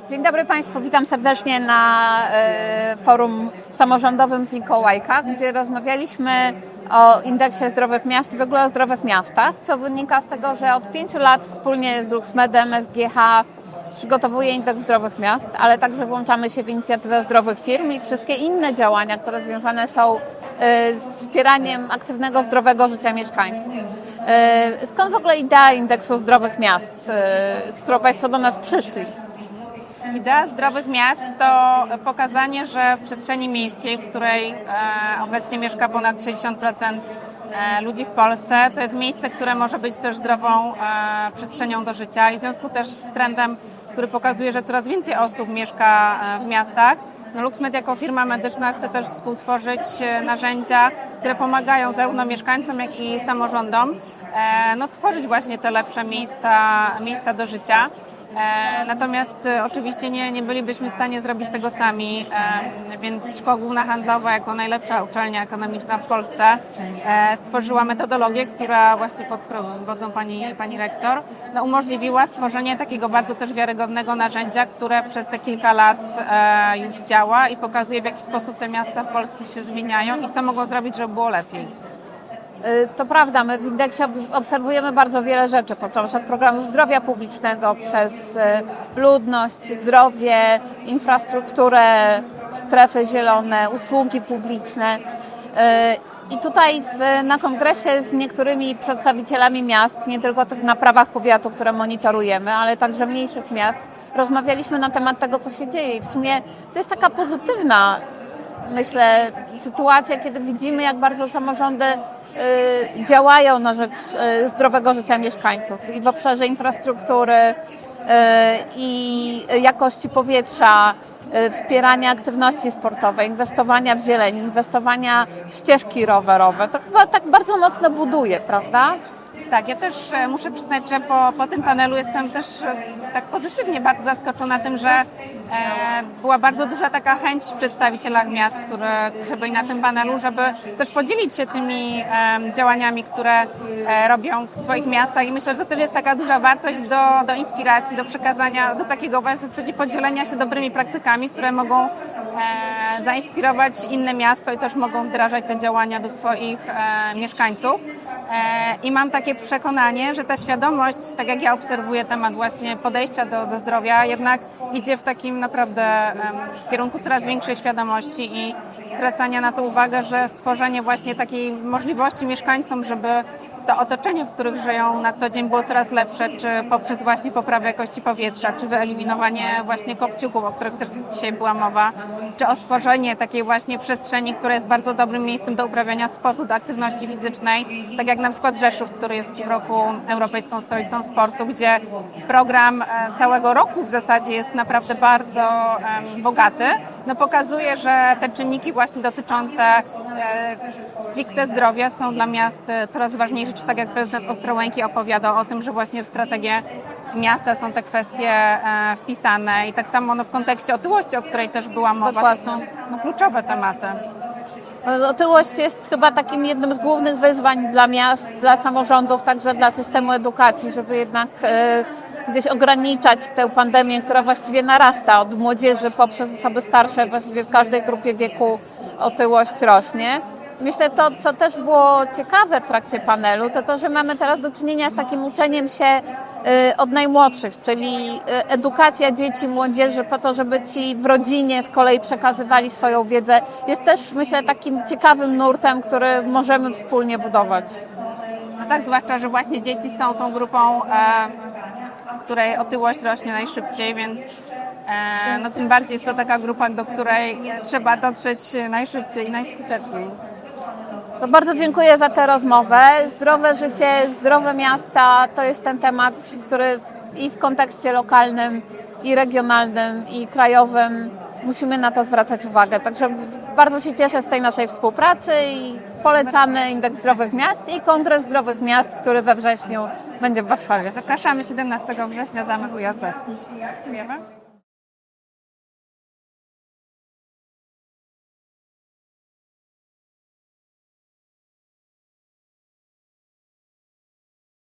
Dzień dobry Państwu, witam serdecznie na forum samorządowym w Mikołajkach, gdzie rozmawialiśmy o indeksie zdrowych miast i w ogóle o zdrowych miastach, co wynika z tego, że od 5 lat wspólnie z LuxMedem SGH przygotowuje indeks zdrowych miast, ale także włączamy się w inicjatywę zdrowych firm i wszystkie inne działania, które związane są z wspieraniem aktywnego, zdrowego życia mieszkańców. Skąd w ogóle idea indeksu zdrowych miast, z którą Państwo do nas przyszli? Idea zdrowych miast to pokazanie, że w przestrzeni miejskiej, w której obecnie mieszka ponad 60% ludzi w Polsce, to jest miejsce, które może być też zdrową przestrzenią do życia i w związku też z trendem, który pokazuje, że coraz więcej osób mieszka w miastach. LuxMed jako firma medyczna chce też współtworzyć narzędzia, które pomagają zarówno mieszkańcom, jak i samorządom tworzyć właśnie te lepsze miejsca do życia. Natomiast oczywiście nie bylibyśmy w stanie zrobić tego sami, więc Szkoła Główna Handlowa jako najlepsza uczelnia ekonomiczna w Polsce stworzyła metodologię, która właśnie pod wodzą pani rektor umożliwiła stworzenie takiego bardzo też wiarygodnego narzędzia, które przez te kilka lat już działa i pokazuje, w jaki sposób te miasta w Polsce się zmieniają i co mogą zrobić, żeby było lepiej. To prawda, my w indeksie obserwujemy bardzo wiele rzeczy, począwszy od programu zdrowia publicznego, przez ludność, zdrowie, infrastrukturę, strefy zielone, usługi publiczne. I tutaj na kongresie z niektórymi przedstawicielami miast, nie tylko tych na prawach powiatu, które monitorujemy, ale także mniejszych miast, rozmawialiśmy na temat tego, co się dzieje. I w sumie to jest taka pozytywna, myślę, sytuacja, kiedy widzimy, jak bardzo samorządy działają na rzecz zdrowego życia mieszkańców i w obszarze infrastruktury i jakości powietrza, wspierania aktywności sportowej, inwestowania w zieleń, inwestowania w ścieżki rowerowe. To chyba tak bardzo mocno buduje, prawda? Tak, ja też muszę przyznać, że po tym panelu jestem też tak pozytywnie bardzo zaskoczona tym, że była bardzo duża taka chęć w przedstawicielach miast, którzy byli na tym panelu, żeby też podzielić się tymi działaniami, które robią w swoich miastach i myślę, że to też jest taka duża wartość do inspiracji, do przekazania, do takiego w zasadzie podzielenia się dobrymi praktykami, które mogą zainspirować inne miasto i też mogą wdrażać te działania do swoich mieszkańców. I mam takie przekonanie, że ta świadomość, tak jak ja obserwuję temat właśnie podejścia do zdrowia, jednak idzie w takim naprawdę kierunku coraz większej świadomości i zwracania na to uwagę, że stworzenie właśnie takiej możliwości mieszkańcom, żeby to otoczenie, w których żyją na co dzień było coraz lepsze, czy poprzez właśnie poprawę jakości powietrza, czy wyeliminowanie właśnie kopciuków, o których też dzisiaj była mowa, czy o stworzenie takiej właśnie przestrzeni, która jest bardzo dobrym miejscem do uprawiania sportu, do aktywności fizycznej, tak jak na przykład Rzeszów, który jest w roku Europejską Stolicą Sportu, gdzie program całego roku w zasadzie jest naprawdę bardzo bogaty. Pokazuje, że te czynniki właśnie dotyczące stricte zdrowia są dla miast coraz ważniejsze, czy tak jak prezydent Ostrołęki opowiadał o tym, że właśnie w strategię miasta są te kwestie wpisane i tak samo w kontekście otyłości, o której też była mowa, to są kluczowe tematy. Otyłość jest chyba takim jednym z głównych wyzwań dla miast, dla samorządów, także dla systemu edukacji, żeby jednak gdzieś ograniczać tę pandemię, która właściwie narasta od młodzieży poprzez osoby starsze, właściwie w każdej grupie wieku otyłość rośnie. Myślę, to co też było ciekawe w trakcie panelu, to, że mamy teraz do czynienia z takim uczeniem się od najmłodszych, czyli edukacja dzieci, młodzieży po to, żeby ci w rodzinie z kolei przekazywali swoją wiedzę, jest też, myślę, takim ciekawym nurtem, który możemy wspólnie budować. No tak, zwłaszcza, że właśnie dzieci są tą grupą, której otyłość rośnie najszybciej, więc tym bardziej jest to taka grupa, do której trzeba dotrzeć najszybciej i najskuteczniej. To bardzo dziękuję za tę rozmowę. Zdrowe życie, zdrowe miasta to jest ten temat, który i w kontekście lokalnym, i regionalnym, i krajowym musimy na to zwracać uwagę. Także bardzo się cieszę z tej naszej współpracy i polecamy Indeks Zdrowych Miast i Kongres Zdrowych Miast, który we wrześniu będzie w Warszawie. Zapraszamy 17 września, Zamek Ujazdowski. Dziękujemy.